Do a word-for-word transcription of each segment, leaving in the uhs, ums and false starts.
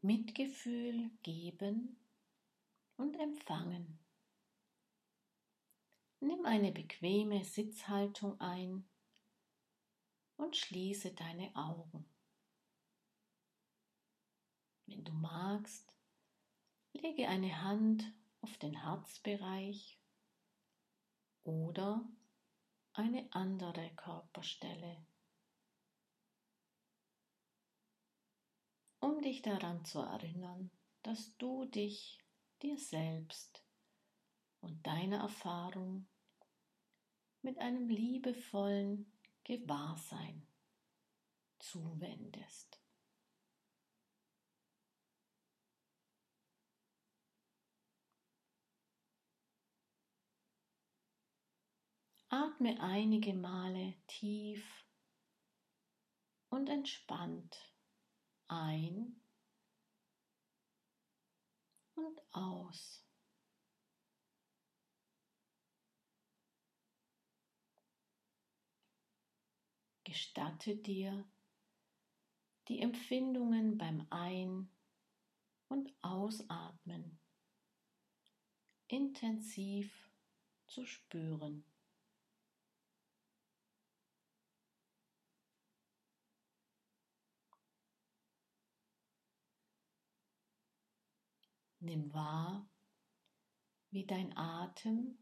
Mitgefühl geben und empfangen. Nimm eine bequeme Sitzhaltung ein und schließe deine Augen. Wenn du magst, lege eine Hand auf den Herzbereich oder eine andere Körperstelle, um dich daran zu erinnern, dass du dich dir selbst und deiner Erfahrung mit einem liebevollen Gewahrsein zuwendest. Atme einige Male tief und entspannt ein und aus. Gestatte dir, die Empfindungen beim Ein- und Ausatmen intensiv zu spüren. Nimm wahr, wie dein Atem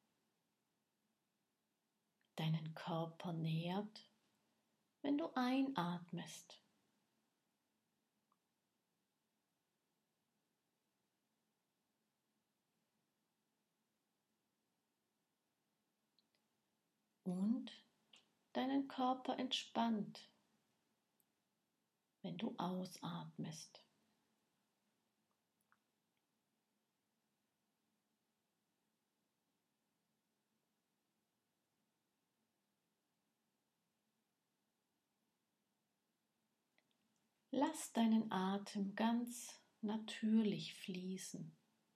deinen Körper nährt, wenn du einatmest. Und deinen Körper entspannt, wenn du ausatmest. Lass deinen Atem ganz natürlich fließen.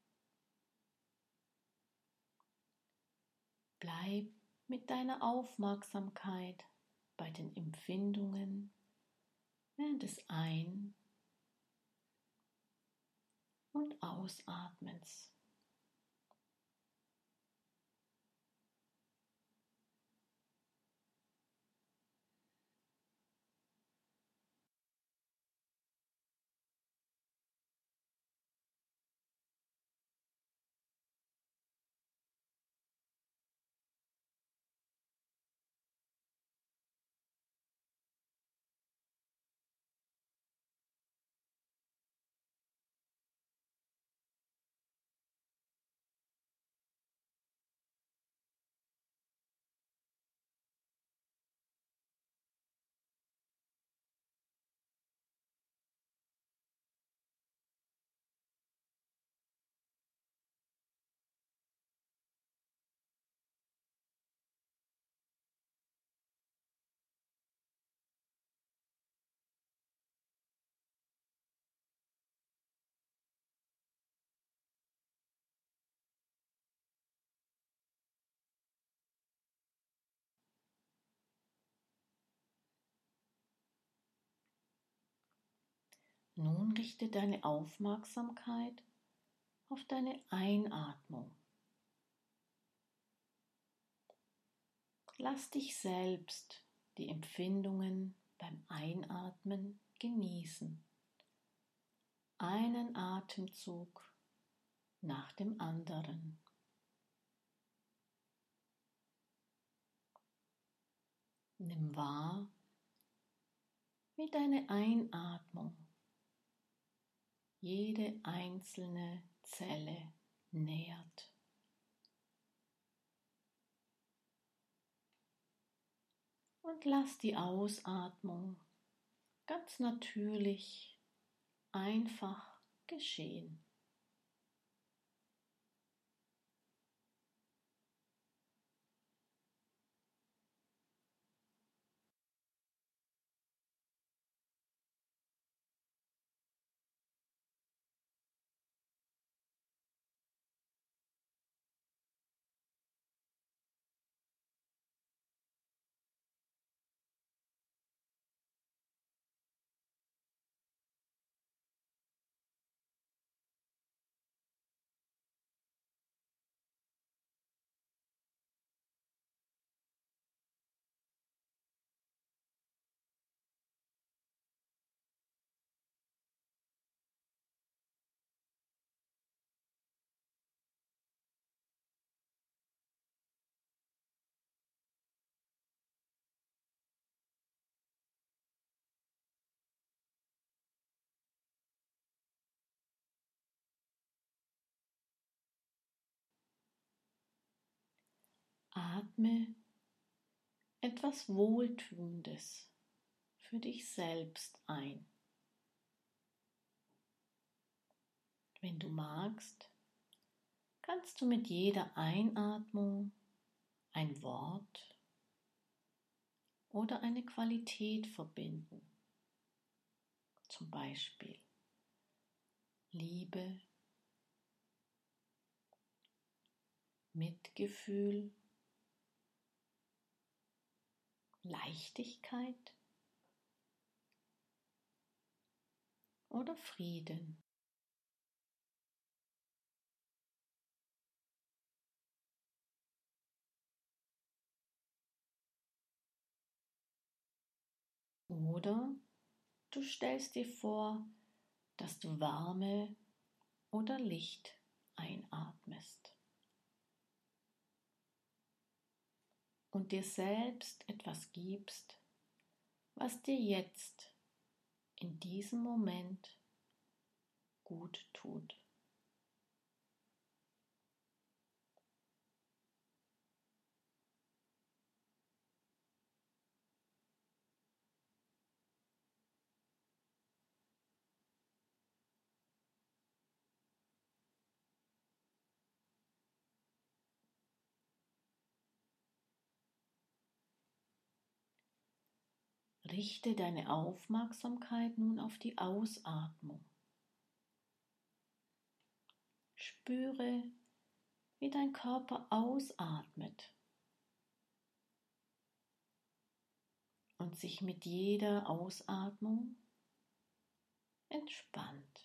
Bleib mit deiner Aufmerksamkeit bei den Empfindungen während des Ein- und Ausatmens. Nun richte deine Aufmerksamkeit auf deine Einatmung. Lass dich selbst die Empfindungen beim Einatmen genießen. Einen Atemzug nach dem anderen. Nimm wahr, wie deine Einatmung jede einzelne Zelle nährt. Und lass die Ausatmung ganz natürlich einfach geschehen. atme etwas Wohltuendes für dich selbst ein. Wenn du magst, kannst du mit jeder Einatmung ein Wort oder eine Qualität verbinden. Zum Beispiel Liebe, Mitgefühl, Leichtigkeit oder Frieden. Oder du stellst dir vor, dass du Wärme oder Licht einatmest und dir selbst etwas gibst, was dir jetzt in diesem Moment gut tut. Richte deine Aufmerksamkeit nun auf die Ausatmung. Spüre, wie dein Körper ausatmet und sich mit jeder Ausatmung entspannt.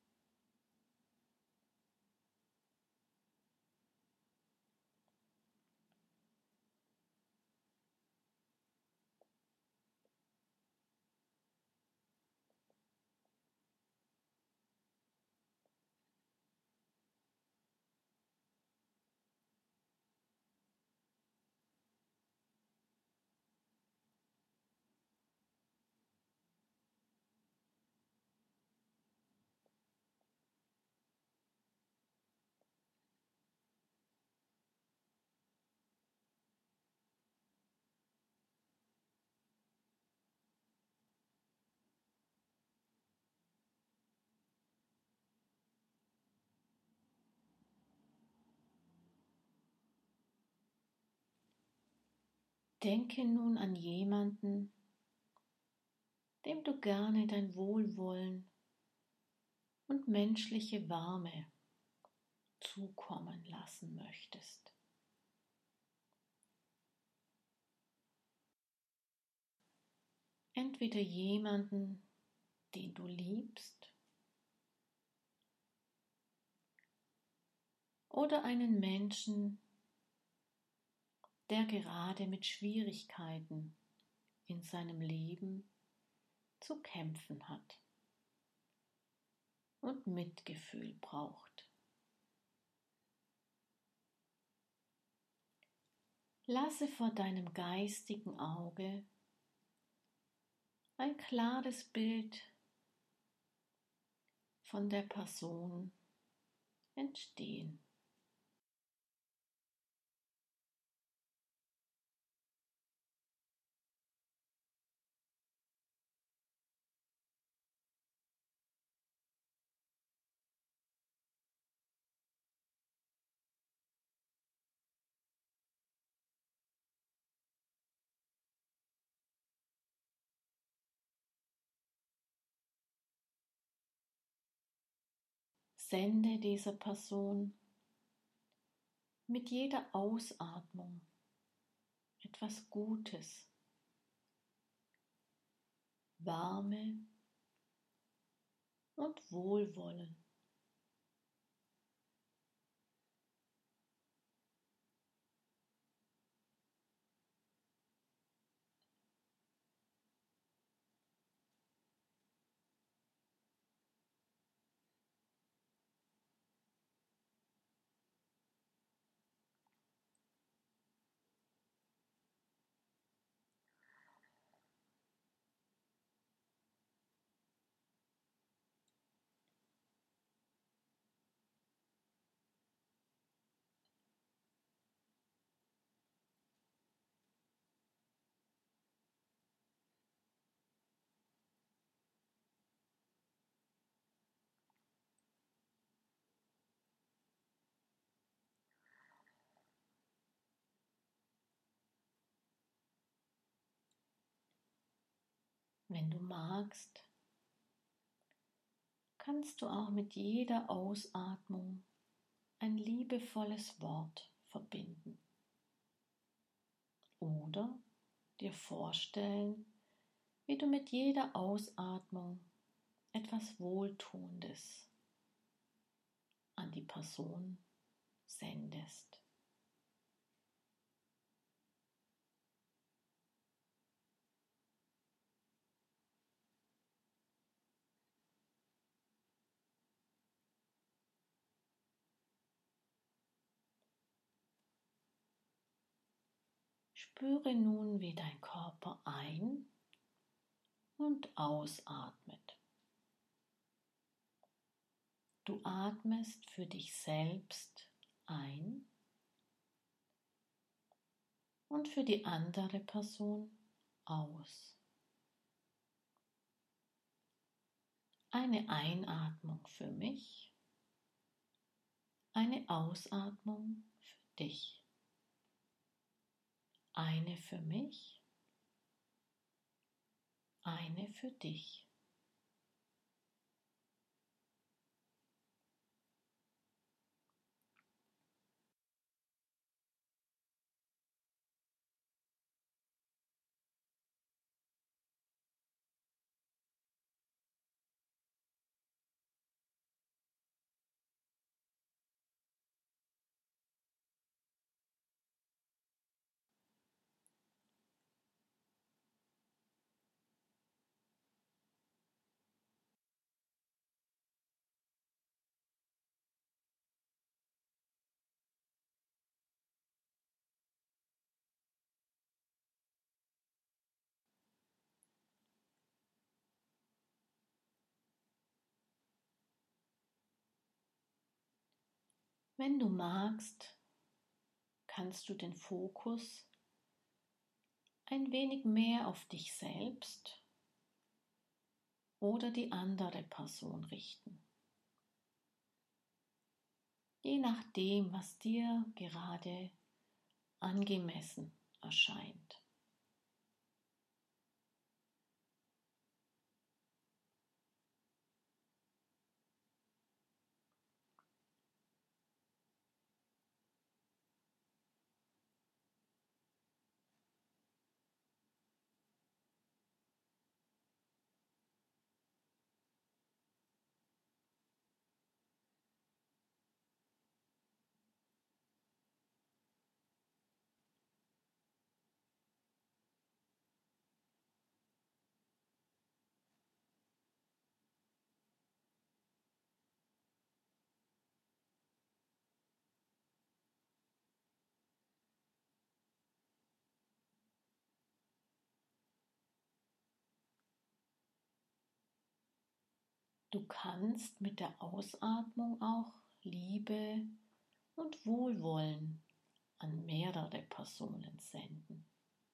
Denke nun an jemanden, dem du gerne dein Wohlwollen und menschliche Wärme zukommen lassen möchtest. Entweder jemanden, den du liebst, oder einen Menschen, der gerade mit Schwierigkeiten in seinem Leben zu kämpfen hat und Mitgefühl braucht. Lasse vor deinem geistigen Auge ein klares Bild von der Person entstehen. Sende dieser Person mit jeder Ausatmung etwas Gutes, Wärme und Wohlwollen. Wenn du magst, kannst du auch mit jeder Ausatmung ein liebevolles Wort verbinden oder dir vorstellen, wie du mit jeder Ausatmung etwas Wohltuendes an die Person sendest. Spüre nun, wie dein Körper ein- und ausatmet. Du atmest für dich selbst ein und für die andere Person aus. Eine Einatmung für mich, eine Ausatmung für dich. Eine für mich, eine für dich. Wenn du magst, kannst du den Fokus ein wenig mehr auf dich selbst oder die andere Person richten. Je nachdem, was dir gerade angemessen erscheint. Du kannst mit der Ausatmung auch Liebe und Wohlwollen an mehrere Personen senden.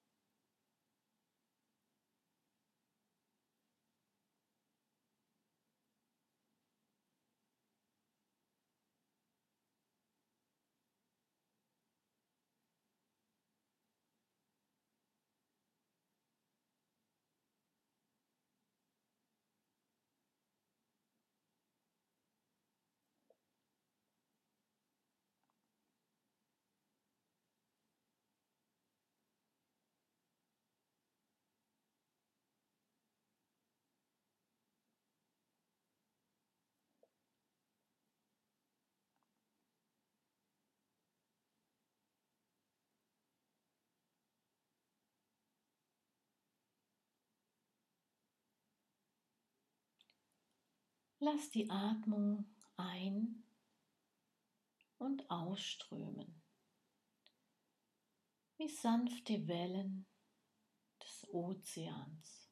Lass die Atmung ein- und ausströmen, wie sanfte Wellen des Ozeans.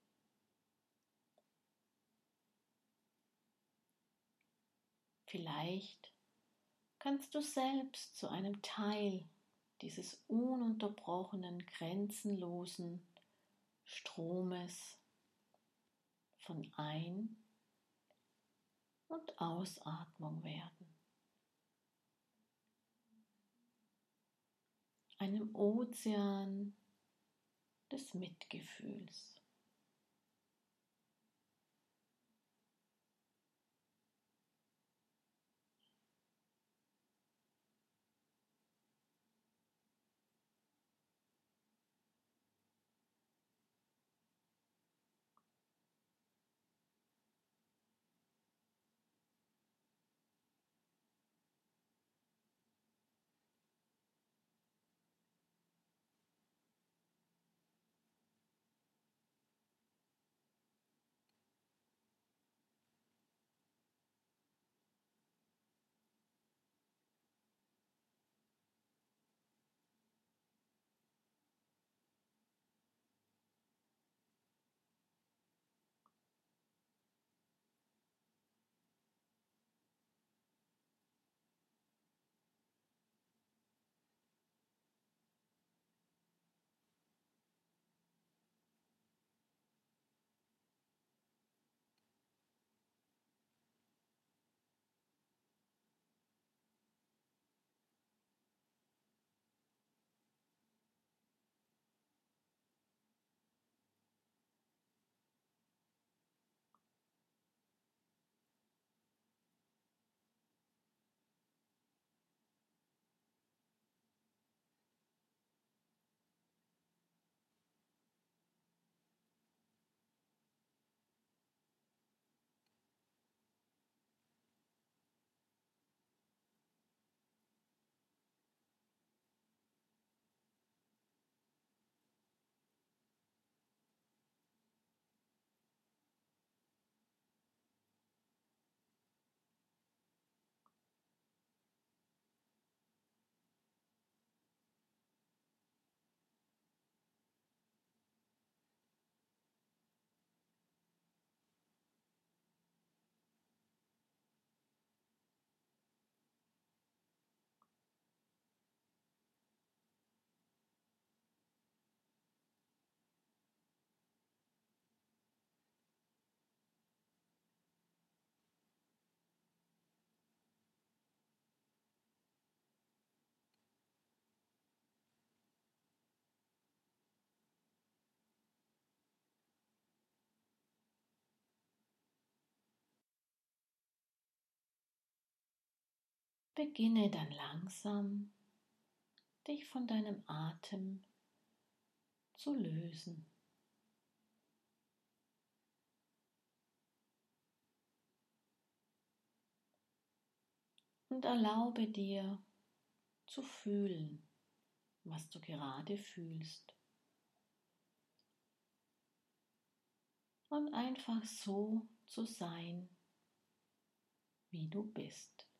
Vielleicht kannst du selbst zu einem Teil dieses ununterbrochenen, grenzenlosen Stromes von Ein- und Ausatmung werden. Einem Ozean des Mitgefühls. beginne dann langsam, dich von deinem Atem zu lösen. Und erlaube dir zu fühlen, was du gerade fühlst. Und einfach so zu sein, wie du bist.